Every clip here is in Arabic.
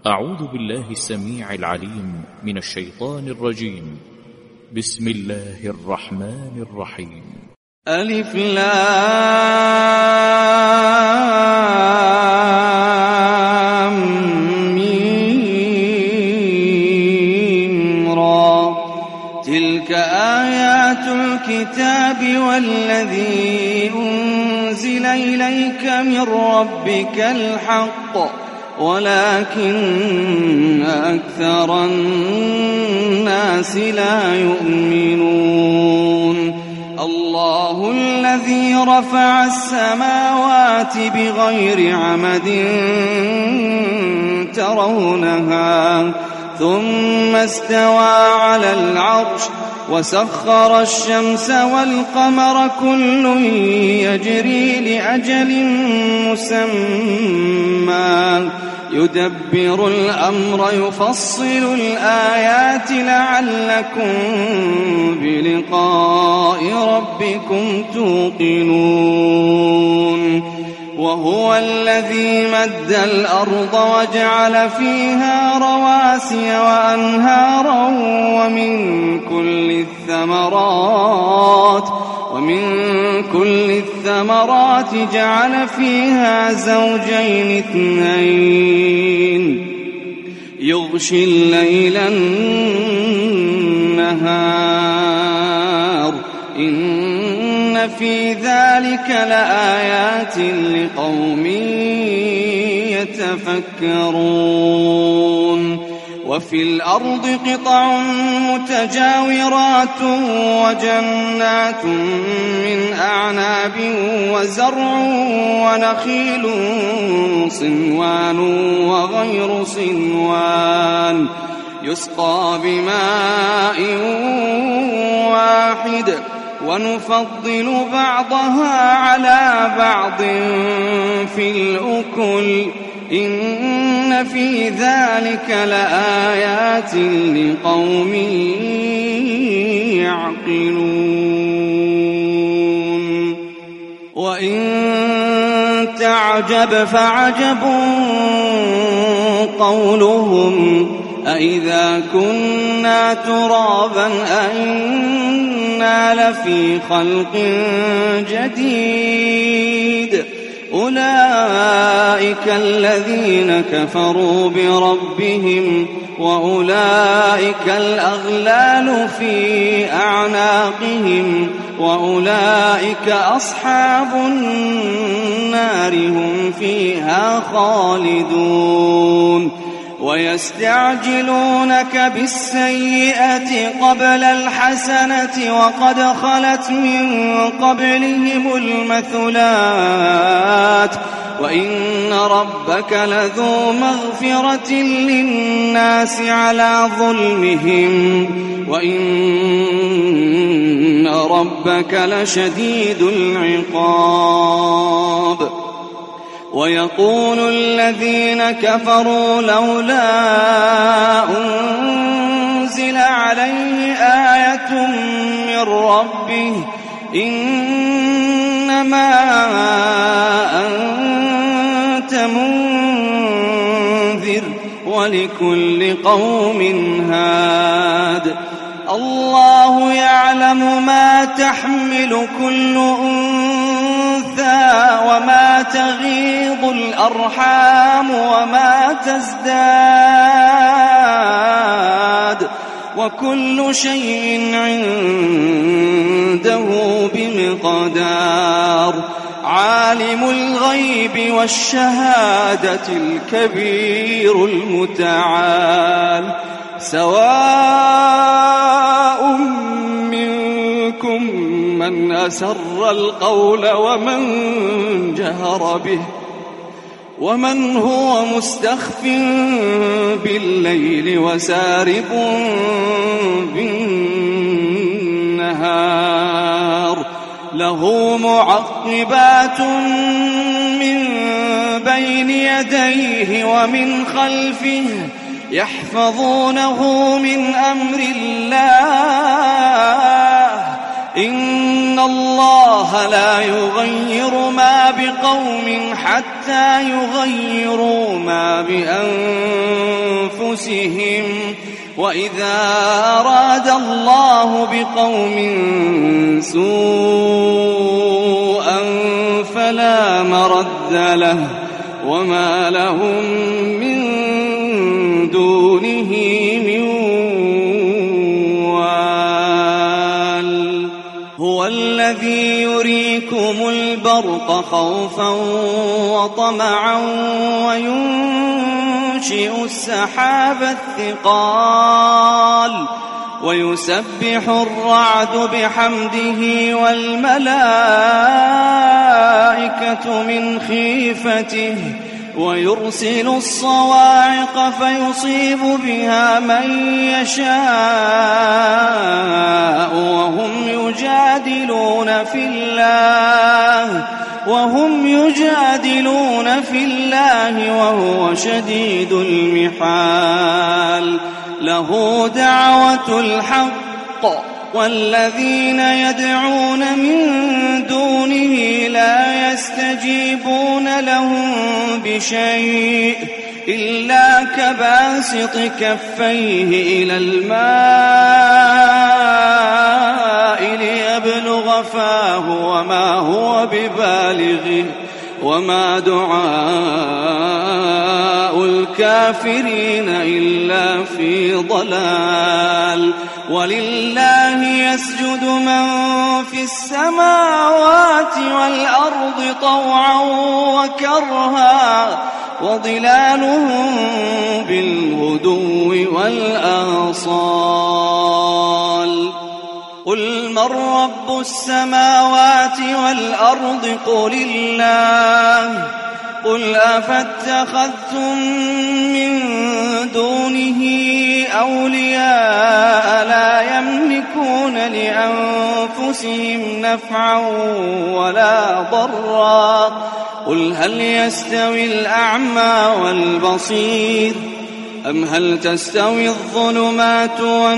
أعوذ بالله السميع العليم من الشيطان الرجيم. بسم الله الرحمن الرحيم. ألف لام ميم را. تلك آيات الكتاب والذي أنزل إليك من ربك الحق ولكن أكثر الناس لا يؤمنون. الله الذي رفع السماوات بغير عمد ترونها ثم استوى على العرش وسخر الشمس والقمر كل يجري لأجل مسمى يدبر الأمر يفصل الآيات لعلكم بلقاء ربكم توقنون. وهو الذي مد الأرض وجعل فيها رواسي وأنهارا ومن كل الثمرات جعل فيها زوجين اثنين يغشي الليل النهار إن في ذلك لآيات لقوم يتفكرون. وفي الأرض قطع متجاورات وجنات من أعناب وزرع ونخيل صنوان وغير صنوان يسقى بماء واحد ونفضل بعضها على بعض في الأكل إن في ذلك لآيات لقوم يعقلون. وإن تعجب فعجب قولهم أإذا كنا ترابا أإنا لفي خلق جديد أولئك الذين كفروا بربهم وأولئك الأغلال في أعناقهم وأولئك أصحاب النار هم فيها خالدون. ويستعجلونك بالسيئة قبل الحسنة وقد خلت من قبلهم المثلات وإن ربك لذو مغفرة للناس على ظلمهم وإن ربك لشديد العقاب. ويقول الذين كفروا لولا أنزل عليه آية من ربه إنما أنت منذر ولكل قوم هاد. الله يعلم ما تحمل كل أنثى وما تغيض الأرحام وما تزداد وكل شيء عنده بمقدار. عالم الغيب والشهادة الكبير المتعال. سواء منكم من أسر القول ومن جهر به ومن هو مستخف بالليل وسارب بالنهار. له معقبات من بين يديه ومن خلفه يحفظونه من أمر الله. إن الله لا يغير ما بقوم حتى يغيروا ما بأنفسهم أنفسهم وإذا أراد الله بقوم سوءا فلا مرد له وما لهم من دونه من وال. هو الذي يريكم البرق خوفا وطمعا وينشئ السحاب الثقال ويسبح الرعد بحمده والملائكة من خيفته ويرسل الصواعق فيصيب بها من يشاء وهم يجادلون في الله وهو شديد المحال. له دعوة الحق والذين يدعون من دونه لا يستجيبون لهم بشيء إلا كباسط كفيه إلى الماء ليبلغ فاه وما هو ببالغه وما دعاء الكافرين إلا في ضلال. ولله يسجد من في السماوات والأرض طوعا وكرها وظلالهم بالغدو والآصال. قل من رب السماوات والأرض قل الله. قل أفاتخذتم من دونه أولياء لا يملكون لأنفسهم نفعا ولا ضرا. قل هل يستوي الأعمى والبصير أم هل تستوي الظلمات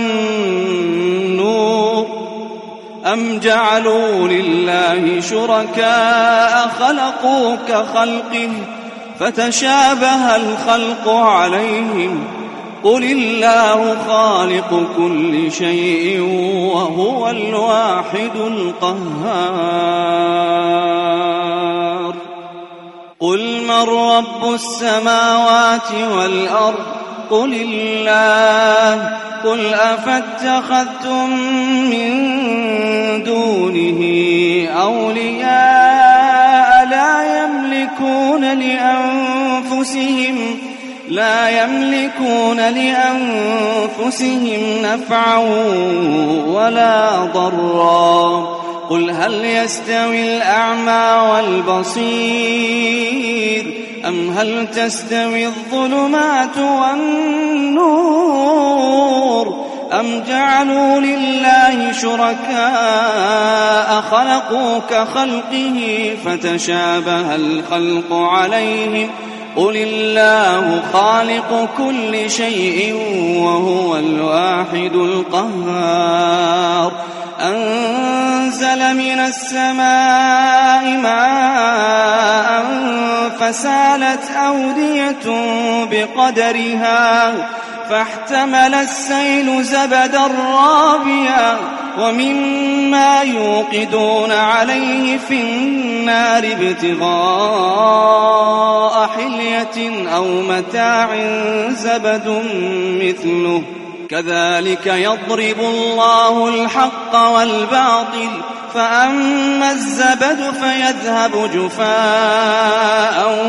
والنور أم جعلوا لله شركاء خلقوا كخلقه فتشابه الخلق عليهم. قل الله خالق كل شيء وهو الواحد القهار. قل من رب السماوات والأرض قل الله. قل أفاتخذتم من دونه أولياء لا يملكون لأنفسهم نفعا ولا ضرا. قل هل يستوي الأعمى والبصير أم هل تستوي الظلمات والنور أم جعلوا لله شركاء خلقوا كخلقه فتشابه الخلق عليهم. قل الله خالق كل شيء وهو الواحد القهار. أنزل من السماء ماء فسالت أودية بقدرها فاحتمل السيل زبدا رابيا ومما يوقدون عليه في النار ابتغاء حلية أو متاع زبد مثله كذلك يضرب الله الحق والباطل فأما الزبد فيذهب جفاء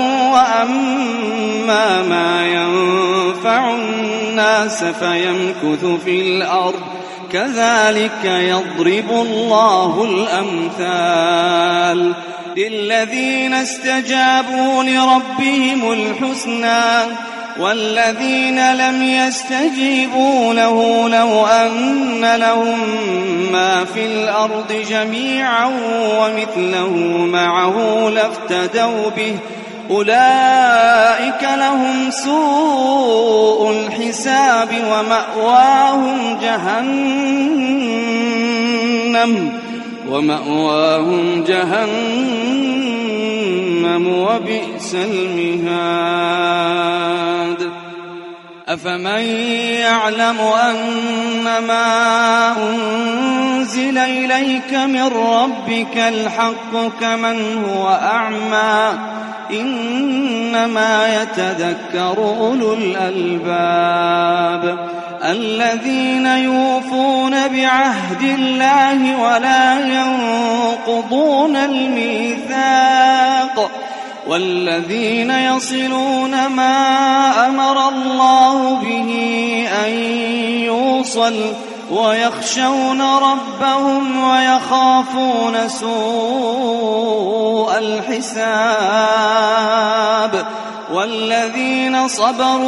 وأما ما ينفع الناس فيمكث في الأرض كذلك يضرب الله الأمثال. للذين استجابوا لربهم الحسنى والذين لم يستجيبوا له لو أن لهم ما في الأرض جميعا ومثله معه لافتدوا به أولئك لهم سوء الحساب ومأواهم جهنم وبئس المهاد. أفمن يعلم أنما أنزل إليك من ربك الحق كمن هو أعمى إنما يتذكر أولو الألباب الذين يوفون بعهد الله ولا ينقضون الميثاق والذين يصلون ما أمر الله به أن يوصل ويخشون ربهم ويخافون سوء الحساب والذين صبروا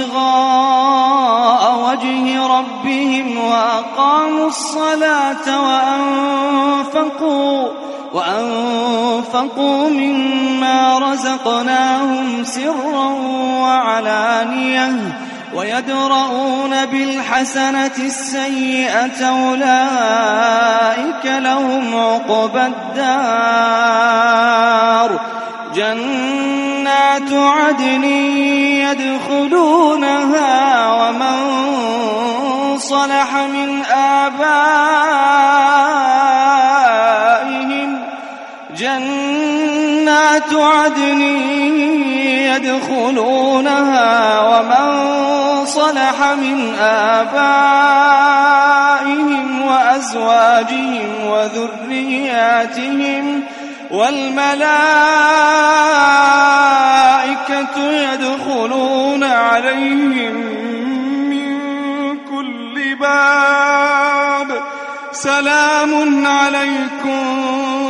ابتغاء وجه ربهم وأقاموا الصلاة وأنفقوا مما رزقناهم سرا وعلانية ويدرؤون بالحسنة السيئة أولئك لهم عقبى الدار جنات عدن يدخلونها ومن صلح من آبائهم جنات عدن يدخلونها ومن صلح من آبائهم وأزواجهم وذرياتهم والملائكة يدخلون عليهم من كل باب سلام عليكم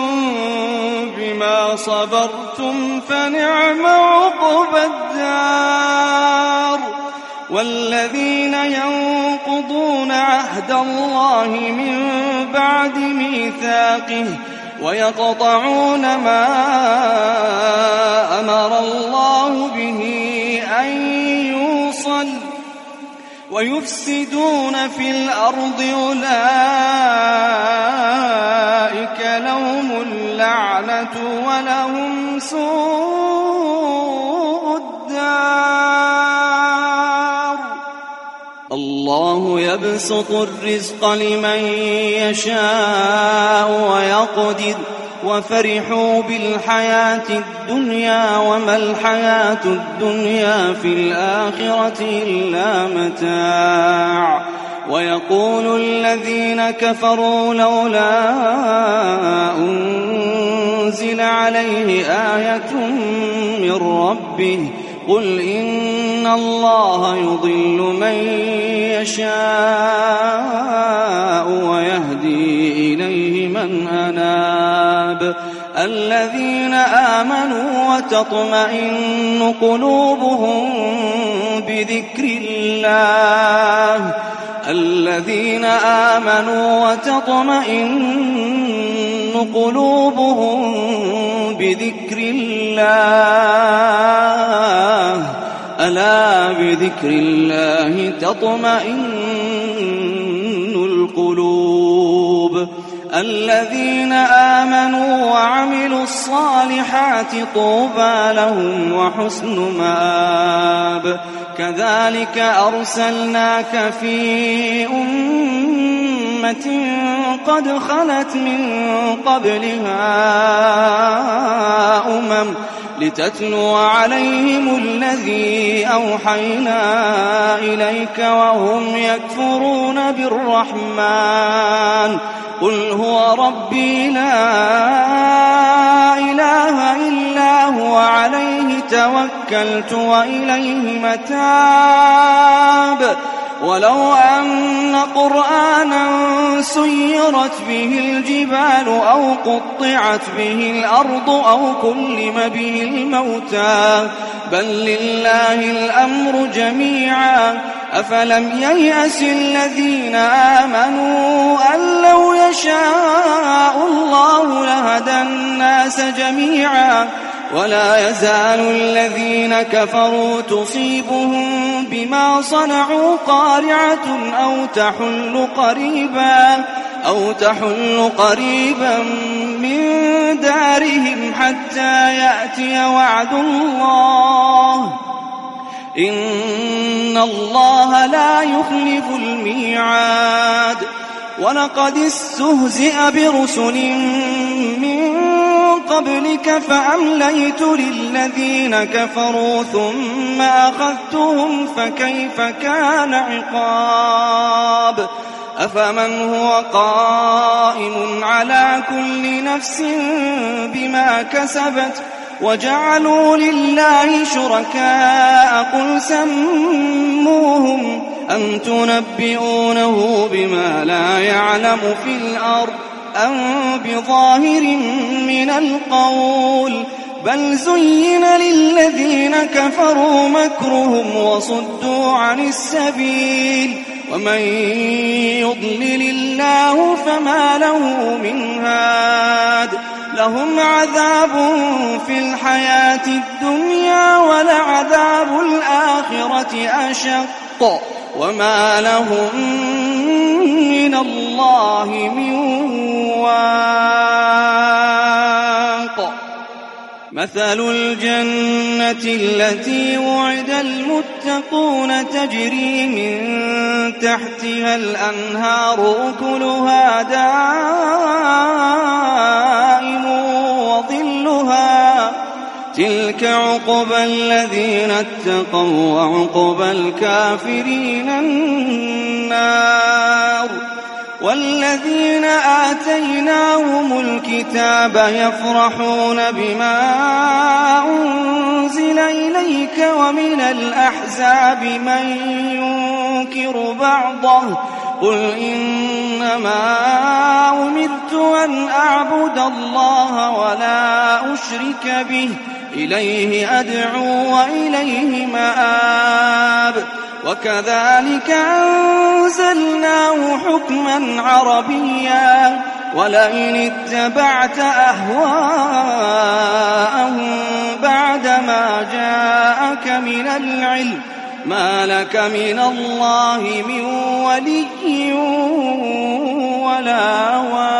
بما صبرتم فنعم عقبى الدار والذين ينقضون عهد الله من بعد ميثاقه ويقطعون ما أمر الله به أن يوصل ويفسدون في الأرض أولئك لهم اللعنة ولهم سوء الدار الله يبسط الرزق لمن يشاء ويقدر وفرحوا بالحياة الدنيا وما الحياة الدنيا في الآخرة إلا متاع ويقول الذين كفروا لولا أنزل عليه آية من ربه قل إن الله يضل من يشاء ويهدي إليه من أناب الذين آمنوا وتطمئن قلوبهم بذكر الله الذين آمنوا وتطمئن قلوبهم بذكر الله ألا بذكر الله تطمئن القلوب الذين آمنوا وعملوا الصالحات طوبى لهم وحسن مآب كذلك أرسلناك في أمة قد خلت من قبلها لتتلو عليهم الذي أوحينا إليك وهم يكفرون بالرحمن قل هو ربي لا إله إلا هو عليه توكلت وإليه متاب ولو أن قرآنا سيرت به الجبال أو قطعت به الأرض أو كلم به الموتى بل لله الأمر جميعا أفلم ييأس الذين آمنوا أن لو يشاء الله لهدى الناس جميعا ولا يزال الذين كفروا تصيبهم بما صنعوا قارعة أو تحل قريبا من دارهم حتى يأتي وعد الله إن إن الله لا يخلف الميعاد ولقد استهزئ برسل من قبلك فأمليت للذين كفروا ثم أخذتهم فكيف كان عقاب أفمن هو قائم على كل نفس بما كسبت وجعلوا لله شركاء قل سموهم أم تنبئونه بما لا يعلم في الأرض أم بظاهر من القول بل زين للذين كفروا مكرهم وصدوا عن السبيل ومن يضلل الله فما له من هاد لهم عذاب في الحياة الدنيا ولعذاب الآخرة أشق وما لهم من الله من واق مثل الجنة التي وعد المتقون تجري من تحتها الأنهار أكلها دائم وظلها تلك عقبى الذين اتقوا وعقبى الكافرين النار والذين آتيناهم الكتاب يفرحون بما أنزل إليك ومن الأحزاب من ينكر بعضه قل إنما أمرت أن أعبد الله ولا أشرك به إليه أدعو وإليه مآب وكذلك أنزلناه حكما عربيا ولئن اتبعت أهواءهم بعدما جاءك من العلم ما لك من الله من ولي ولا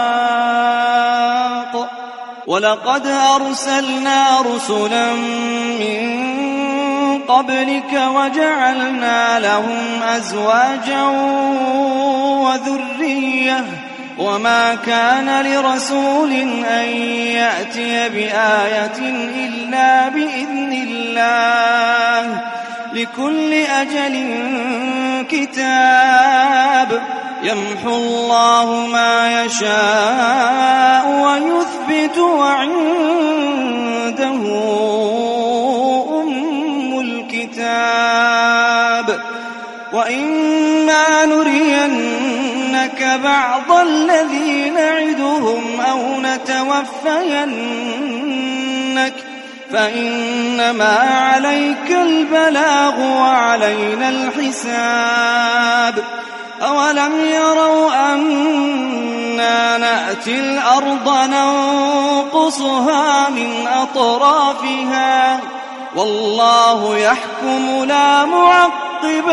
واق ولقد أرسلنا رسلا من قبلك وجعلنا لهم أزواجا وذرية وما كان لرسول أن يأتي بآية إلا بإذن الله لكل أجل كتاب يمحو الله ما يشاء ويثبت وعنده أم الكتاب وإما نرينك بعض الذي نعدهم أو نتوفينك فإنما عليك البلاغ وعلينا الحساب أولم يروا أنا نأتي الأرض ننقصها من أطرافها والله يحكم لا معقب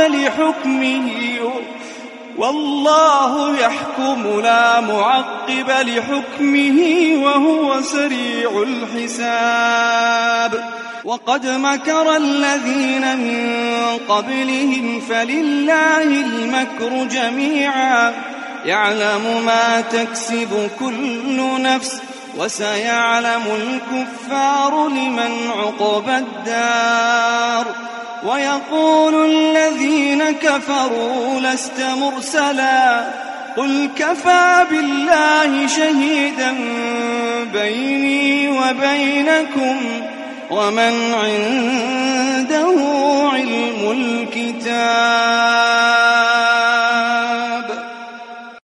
لحكمه وهو سريع الحساب وقد مكر الذين من قبلهم فلله المكر جميعا يعلم ما تكسب كل نفس وسيعلم الكفار لمن عقبى الدار ويقول الذين كفروا لست مرسلا قل كفى بالله شهيدا بيني وبينكم ومن عنده علم الكتاب